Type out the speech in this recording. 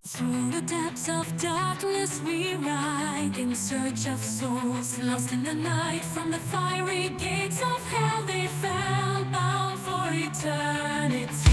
Through the depths of darkness we ride, in search of souls lost in the night. From the fiery gates of hell they fell, bound for eternity.